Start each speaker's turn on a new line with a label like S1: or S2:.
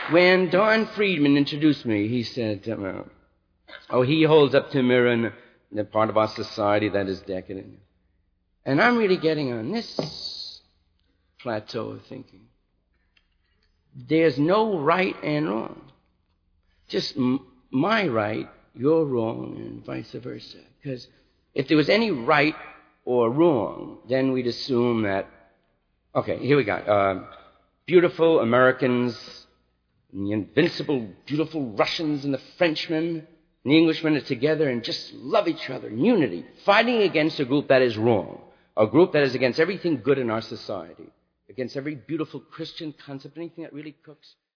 S1: when Don Friedman introduced me, he said, he holds up to a mirror in the part of our society that is decadent. And I'm really getting on this plateau of thinking. There's no right and wrong. Just my right, you're wrong, and vice versa. Because if there was any right or wrong, then we'd assume that, okay, here we go. Beautiful Americans, and the invincible, beautiful Russians and the Frenchmen and the Englishmen are together and just love each other in unity, fighting against a group that is wrong, a group that is against everything good in our society, against every beautiful Christian concept, anything that really cooks.